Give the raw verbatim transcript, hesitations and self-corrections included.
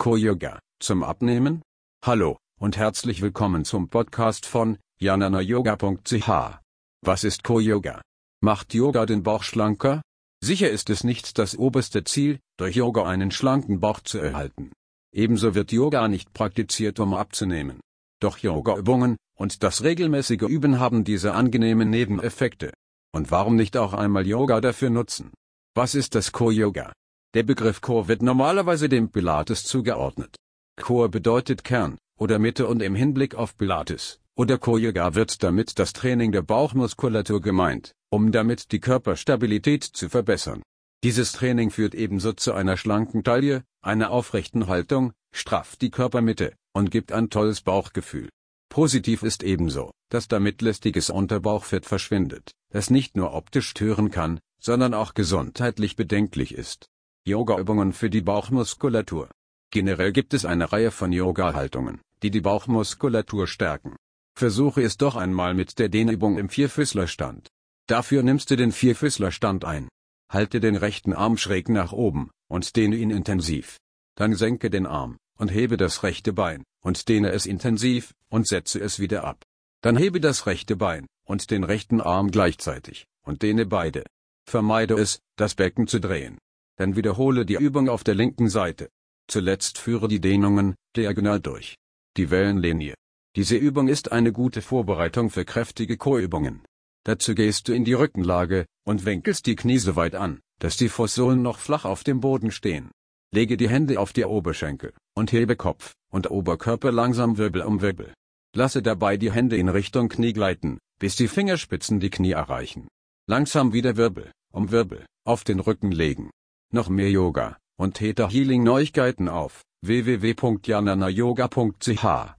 Core-Yoga zum Abnehmen? Hallo und herzlich willkommen zum Podcast von janana yoga punkt c h. Was ist Core-Yoga? Macht Yoga den Bauch schlanker? Sicher ist es nicht das oberste Ziel, durch Yoga einen schlanken Bauch zu erhalten. Ebenso wird Yoga nicht praktiziert, um abzunehmen. Doch Yoga-Übungen und das regelmäßige Üben haben diese angenehmen Nebeneffekte. Und warum nicht auch einmal Yoga dafür nutzen? Was ist das Core-Yoga? Der Begriff Core wird normalerweise dem Pilates zugeordnet. Core bedeutet Kern oder Mitte und im Hinblick auf Pilates oder Core-Yoga wird damit das Training der Bauchmuskulatur gemeint, um damit die Körperstabilität zu verbessern. Dieses Training führt ebenso zu einer schlanken Taille, einer aufrechten Haltung, strafft die Körpermitte und gibt ein tolles Bauchgefühl. Positiv ist ebenso, dass damit lästiges Unterbauchfett verschwindet, das nicht nur optisch stören kann, sondern auch gesundheitlich bedenklich ist. Yoga-Übungen für die Bauchmuskulatur. Generell gibt es eine Reihe von Yoga-Haltungen, die die Bauchmuskulatur stärken. Versuche es doch einmal mit der Dehnübung im Vierfüßlerstand. Dafür nimmst du den Vierfüßlerstand ein. Halte den rechten Arm schräg nach oben und dehne ihn intensiv. Dann senke den Arm und hebe das rechte Bein und dehne es intensiv und setze es wieder ab. Dann hebe das rechte Bein und den rechten Arm gleichzeitig und dehne beide. Vermeide es, das Becken zu drehen. Dann wiederhole die Übung auf der linken Seite. Zuletzt führe die Dehnungen diagonal durch. Die Wellenlinie. Diese Übung ist eine gute Vorbereitung für kräftige Core-Übungen. Dazu gehst du in die Rückenlage und winkelst die Knie so weit an, dass die Fußsohlen noch flach auf dem Boden stehen. Lege die Hände auf die Oberschenkel und hebe Kopf und Oberkörper langsam Wirbel um Wirbel. Lasse dabei die Hände in Richtung Knie gleiten, bis die Fingerspitzen die Knie erreichen. Langsam wieder Wirbel um Wirbel auf den Rücken legen. Noch mehr Yoga und Theta Healing Neuigkeiten auf w w w punkt janana yoga punkt c h.